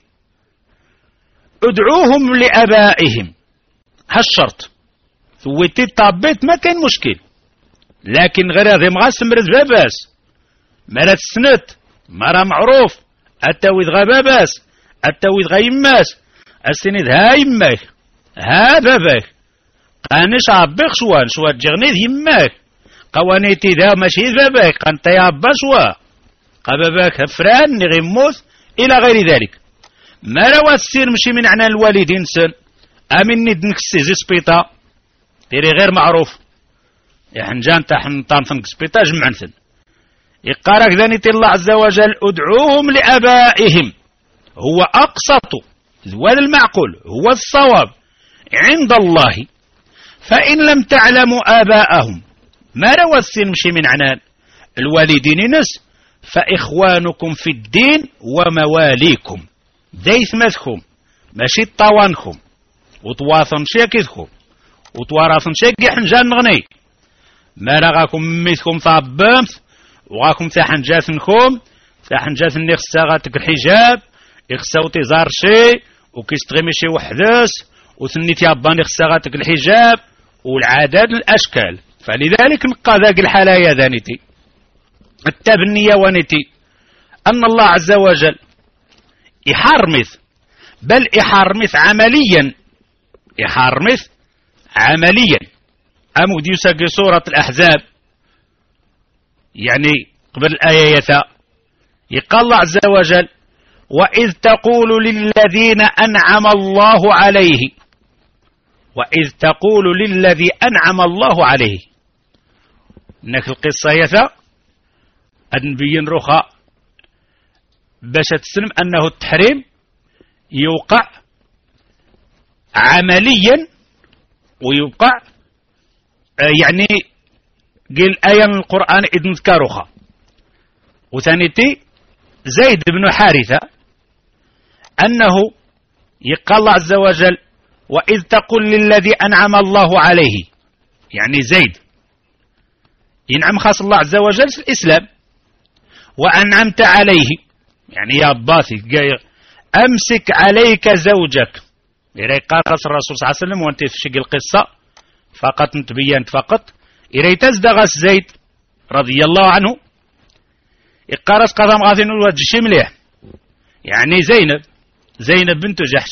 ادعوهم لآبائهم هالشرط ثويتي طابيت ما كان مشكل، لكن غير هذا مغاس مرد باباس مرات السنت مرا معروف التويد غا باباس التويد غا يماس السند ها يماك ها باباك قانش عبيك شوان جغنيد يماك قوانيتي ذا ماشي باباك قانت يا عبا شوا قباباك هفران نغي موت إلى غير ذلك. ما روا السير مشي من عنا الوالدين سن أمن ندنك السيزي سبيطا تيري غير معروف يحنجان تحن طانفنك سبيطا جمعنثن يقارك ذاني الله عز وجل ادعوهم لآبائهم هو أقسط ذوال المعقول هو الصواب عند الله. فإن لم تعلموا آباءهم ما روا السير مشي من عنان الوالدين نس فإخوانكم في الدين ومواليكم ديث مذكم ماشي طوانكم وتواثن شاكذكم وتواراثن شاكي حنجان نغني ما رغاكم ميثكم طابمث وغاكم ثاحنجاثنكم ثاحنجاثن يخساغاتك الحجاب يخساوتي زار شي وكيستغمي شي وحدث وثني تيابان يخساغاتك الحجاب والعادات الأشكال. فلذلك نقى ذاك الحلايا ذانيتي التبنية ونتي أن الله عز وجل يحرمث، بل يحرمث عمليا أمود يسقي سورة الأحزاب، يعني قبل الآية يقال الله عز وجل: وإذ تقول للذين أنعم الله عليه، وإذ تقول للذي أنعم الله عليه. إنك القصة يثا أنبين رخاء باش تسلم أنه التحريم يوقع عمليا ويوقع يعني قيل آية من القرآن إذن ذكرها. وثانيتي زيد بن حارثة أنه يقال الله عز وجل: وإذ تقول للذي أنعم الله عليه، يعني زيد ينعم خاص الله عز وجل في الإسلام، وأنعمت عليه يعني يا باثي أمسك عليك زوجك. إذا قال الرسول صلى الله عليه وسلم وانت تشق القصة فقط تبينت فقط إذا تزدغس زيد رضي الله عنه إقارس قدم غاثين الوجه مليح، يعني زينب بنت جحش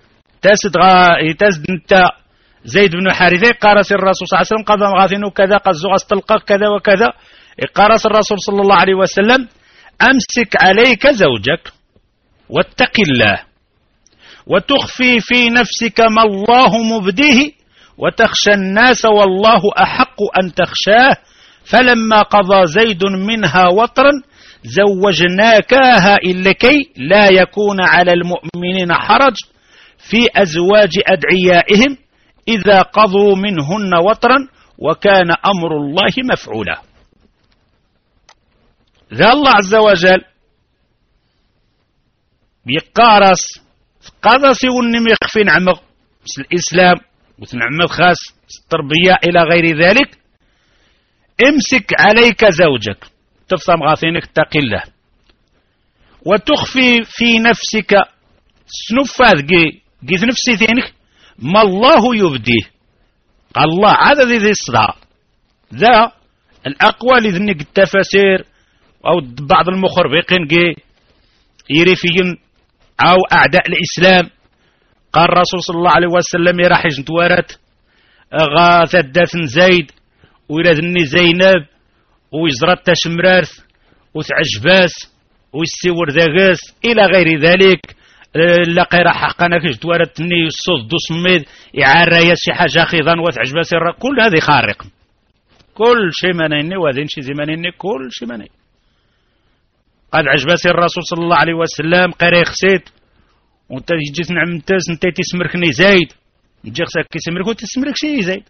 تزد انت زيد بن حارثة. قارس الرسول صلى الله عليه وسلم قدم غاثين كذا قد زغس تلقى كذا وكذا. قارس الرسول صلى الله عليه وسلم: أمسك عليك زوجك واتق الله وتخفي في نفسك ما الله مبديه وتخشى الناس والله أحق أن تخشاه فلما قضى زيد منها وطرا زوجناكاها لكي لا يكون على المؤمنين حرج في أزواج أدعيائهم إذا قضوا منهن وطرا وكان أمر الله مفعولا. ذا الله عز وجل بيقارس قادسي ونمي يخفي نعمغ مثل الإسلام وتنعمغ خاص التربية إلى غير ذلك. امسك عليك زوجك تفصم غاثينك اتق الله وتخفي في نفسك سنفاذ قيث نفسي ثينك ما الله يبديه. قال الله عدد ذي الصداع ذا الأقوال ذنك التفاسير أو بعض المخربقين يريفين أو أعداء الإسلام. قال الرسول صلى الله عليه وسلم يراح يجنتوارت غاثدات زيد ويرادني زينب ويزرط تشمرارث وتعجباس ويسيور ذاقاس إلى غير ذلك. لقي راح حقنا كجتوارتني الصوت دو سميد يعرى شي حاجة خيضان وتعجباس كل هذه خارق كل شيء منيني وهذين شي زمانيني كل شيء منيني. قد عجباسي الرسول صلى الله عليه وسلم قري خسيت وانت جيت نعمتاز انت تسمركني زايد نجي خساك كيسمرك وتسمرك شي زايد.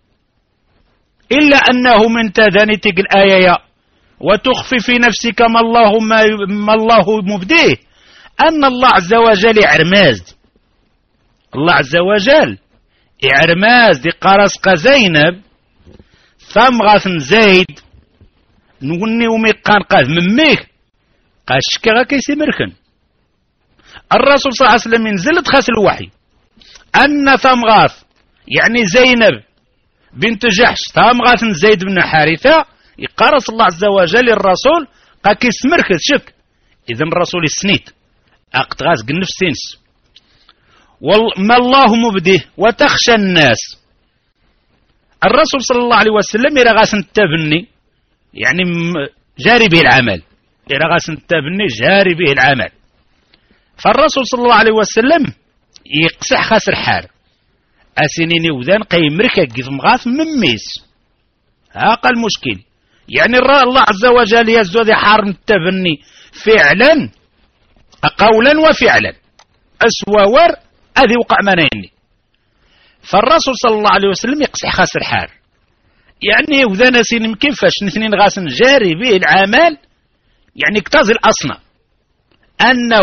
إلا أنه من تذانيتك الآية وتخفي في نفسك ما الله مبديه أن الله عز وجل يعرماز. الله عز وجل يعرماز دي قرصق زينب ثم غاثن زيد نقولني وميقان قاذ مميك قاشكا غا كيسمركن. الرسول صلى الله عليه وسلم ينزل تخاس الوحي أن ثمغاث يعني زينب بنت جحش ثمغاث زيد بن حارثة يقارس الله عز وجل الرسول قا كيسمرك شك. إذن الرسول السنيت أقتغاز قنف سينس ما الله مبديه وتخشى الناس. الرسول صلى الله عليه وسلم يرغاس التبني يعني جاري به العمل يرغاس التبني جاري به العمل. فالرسول صلى الله عليه وسلم يقسح خاسر حار أسنيني وذان قيمركا قيث مغاث مميس. هاقا المشكل يعني الله عز وجل يزود حارم التبني فعلا قولا وفعلا أسوار هذه وقع منيني. فالرسول صلى الله عليه وسلم يقسح خاسر حار يعني وذان سين كيفاش نثنين غاسن جاري به العمل يعني اكتاز الأصنع أنه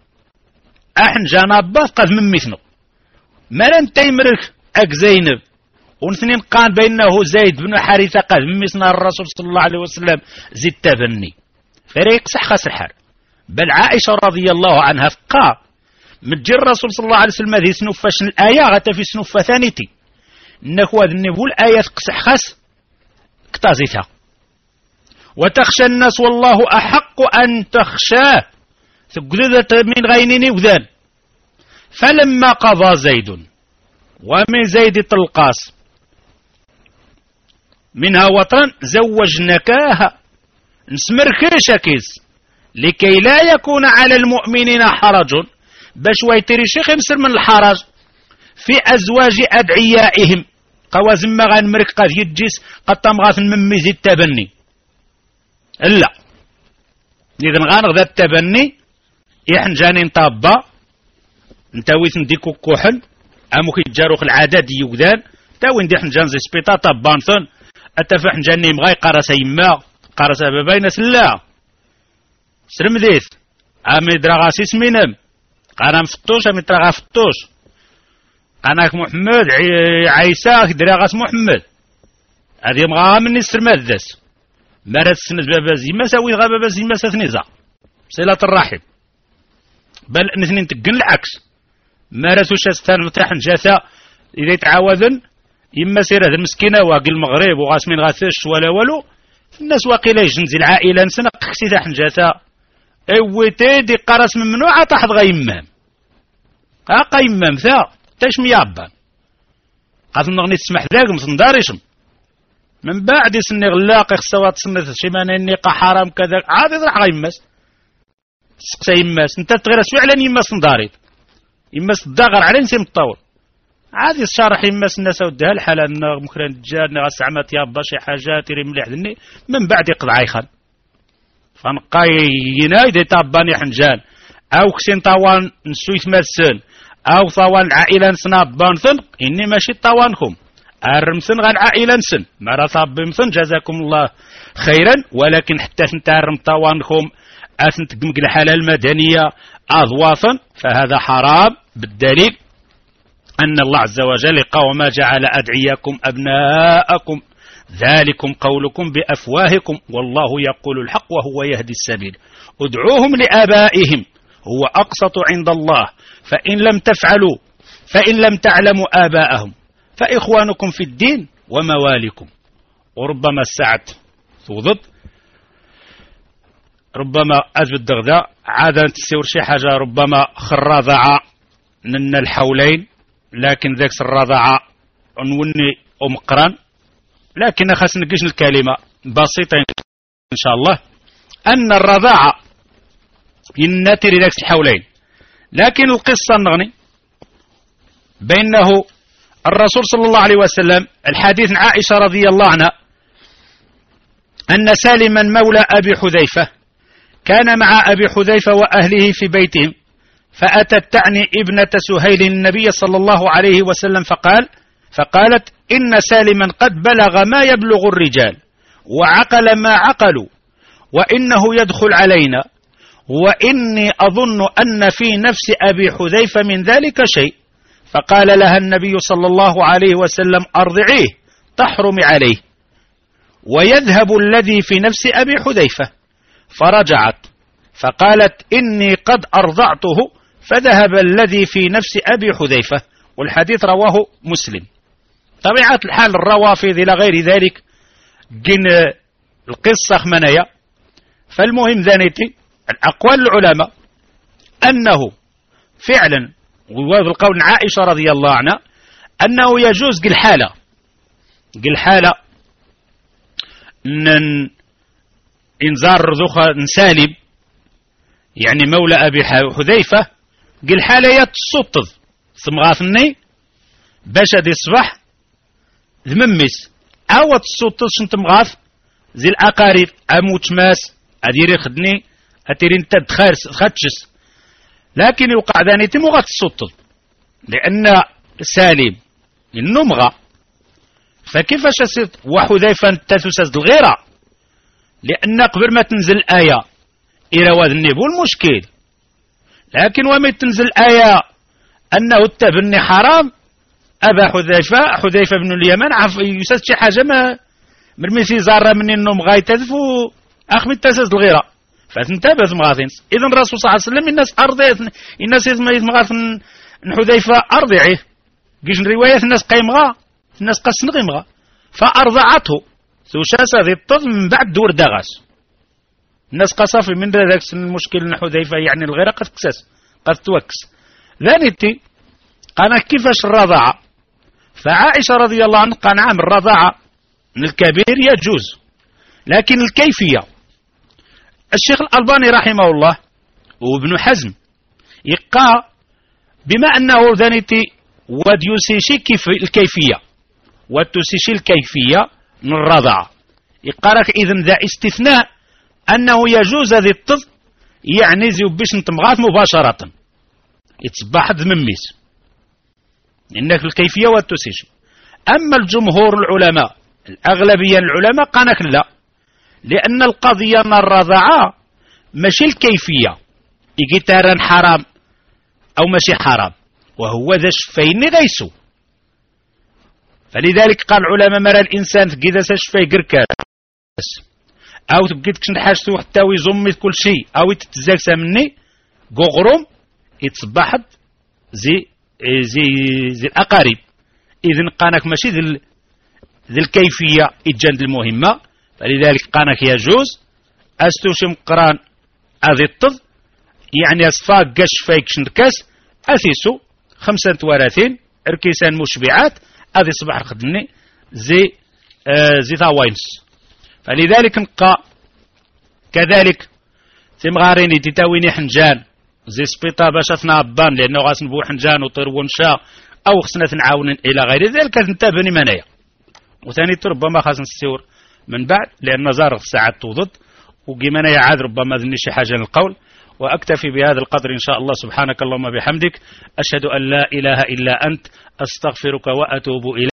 أحن جانبات قد من مثنه مالن تيمرك أك زينب ونثنين قان بينه زيد بن حارثة قد من مثنى الرسول صلى الله عليه وسلم زد تبني فريق صح خاس الحر. بل عائشة رضي الله عنها فقا متجر الرسول صلى الله عليه وسلم هذه سنوفاش الآية غتا في سنوفة ثانيتي إنك هو النبول آية قسح خاس اكتازيتها وتخشى الناس والله أحق أن تخشاه تقدد من غينيني وذان. فلما قضى زيد ومن زيد طلقاس منها وطرا زوجنكاها نسمر كيس لكي لا يكون على المؤمنين حرج باش ويتري شيخ يمسر من الحرج في أزواج أدعيائهم قوازم ما غنمرك قد يجيس قد تمغاث مميزي التبني لا إذن غانغ ذا التبني إحن جانين طابا نتاويث نديكو كوحن أمو كي تجاروخ العادات يوكدان تاوين دي حنجان زي سبيطا طبانثن أتفح جاني مغاي قارسا يما قارسا باباينا سلا سرم ديث أمي دراغاسي سمينم قانا مفتوش أمي دراغا فتوش قاناك محمد عيسى دراغاس محمد هذه مغا مني سرمات ذاس مارات سند بابا زيما ساوي غا بابا زيما ساثنيزا صلة الرحم بل نثنين تقن العكس ماراتو شاستان متاحن جاثا إذا يتعاوذن إما سير هذا المسكينة واقي المغرب وغاسمين غاثش ولا والو الناس واقي لا يجنزي العائلة نسنا قكسي تاحن جاثا اويتي دي قرس من منوعة تحت غيمام قيمام ثا تاش ميابان قاث نغني تسمح ذاك مصنداريشم من بعد سني غلاقي خصوات سنة شيمانين نيقا حرام كذا عاد راح غيماس سقسا يماس انت تغير فعلا يماس نداريت يماس الداغر على نسيم الطول عادي الشارح يماس الناس ودها الحالة مكران تجارنا غسعمات يابا شي حاجات يري مليح ذني من بعد يقض عايخان فنقاي ينايد تاباني حنجان او كسين طوان نسويت ماسن او طوان عائلة نسناب بانثن اني ماشي طوانكم ارمثن غان عائلة نسن مرا طابمثن جزاكم الله خيرا ولكن حتى تنتارم طوانكم أثنت قمق الحالة المدنية أضوافا فهذا حرام بالدليل أن الله عز وجل قال وما جعل أدعياكم أبناءكم ذلكم قولكم بأفواهكم والله يقول الحق وهو يهدي السبيل ادعوهم لآبائهم هو أقسط عند الله فإن لم تعلموا آباءهم فإخوانكم في الدين وموالكم. وربما الساعة توضب ربما أجب الدغداء عادة تسيور شي حاجة ربما خرضاعة من الحولين لكن ذاك الرضاعة نوني أمقران لكن خاص نقيش الكلمة بسيطة إن شاء الله أن الرضاعة ينتر ذاك الحولين لكن القصة نغني بأنه الرسول صلى الله عليه وسلم الحديث عن عائشة رضي الله عنها أن سالما مولى أبي حذيفة كان مع أبي حذيفة وأهله في بيتهم فأتت تعني ابنة سهيل النبي صلى الله عليه وسلم فقالت إن سالما قد بلغ ما يبلغ الرجال وعقل ما عقلوا وإنه يدخل علينا وإني أظن أن في نفس أبي حذيفة من ذلك شيء. فقال لها النبي صلى الله عليه وسلم أرضعيه تحرم عليه ويذهب الذي في نفس أبي حذيفة. فرجعت فقالت إني قد أرضعته فذهب الذي في نفس أبي حذيفة. والحديث رواه مسلم. طبيعة الحال الروافض إلى غير ذلك جن القصة خمنايا. فالمهم ذانيتي الأقوال العلماء أنه فعلا وهذا القول عائشة رضي الله عنها أنه يجوز قل حالة إنزار ذوخة سالم يعني مولى أبي حذيفة قل حالة يتصطض ثم غاثني باش دي الصباح ذممس أو تصطض شنت مغاث زي الأقارب أموت ماس أديري خدني أتيري انت تخدشس لكن يوقع ذاني تمغى تصطض لأن سالم النمغى فكيفاش أسيط وحذيفة تتسد الغيرة لأن قبل ما تنزل الآية إلى واد النبو المشكل لكن وما تنزل الآية أنه التبني حرام أبا حذيفة بن اليمن عف يسد شي حاجة ما مرميسي زارة من النوم غاية تذفو أخمي تسد الغيرة فتنتبه مغاثينس. إذن الرسول صلى الله عليه وسلم الناس أرضعت الناس مغاثن حذيفة أرضعيه جيش رواية الناس قيمغا الناس قسن غيمغا فأرضعته ثوشاسة ذي الطفل من بعد دور دغس الناس قصافي من ذاك المشكل نحو ذيفة يعني الغيرة قد كساس قد توكس ذانيتي قانا كيفاش الرضاعة. فعائشة رضي الله عنها قال نعم الرضاعة من الكبير يجوز، لكن الكيفية الشيخ الألباني رحمه الله وابن حزم يقع بما أنه ذانيتي وديوسيشي كيف الكيفية وتسيشي الكيفية من الرضاعة يقارك إذن ذا استثناء أنه يجوز ذي الطفل يعني زي بيش نتمغاث مباشرة يتصبح ذمميس إنك الكيفية والتسيشي. أما الجمهور العلماء الأغلبية العلماء قالك لا، لأن القضية من الرضاعة ماشي الكيفية إيجيتارا حرام أو ماشي حرام، وهو ذا شفين غيسو. فلذلك قال العلماء مرى الإنسان تقيد شفاي قركاس أو تبقيت كشن حاجته حتى ويزمي كل شيء أو تتزاكس مني قغرم يتصبحت زي الأقارب. إذن قانك ماشي ذي الكيفية إجاند المهمة. فلذلك قانك يجوز أستوشم قران أذي الطض يعني أصفاق قش فايك شنكاس أثيسو 35 إركيسان مشبعات أذي صباح الخدمني زي ثاوينس. فلذلك نقا كذلك تمغاريني تتاويني حنجان زي سبيطا باش أبان لأنه غاس نبو حنجان وطير ونشا أو خصنا نعاون إلى غير ذلك ننتبهني منايا. وثاني ربما خاص نستور من بعد لأن نزار ساعات توضد وقيمنا يعاد ربما ذني شي حاجة للقول. وأكتفي بهذا القدر إن شاء الله. سبحانك اللهم بحمدك أشهد أن لا إله إلا أنت أستغفرك وأتوب إليك.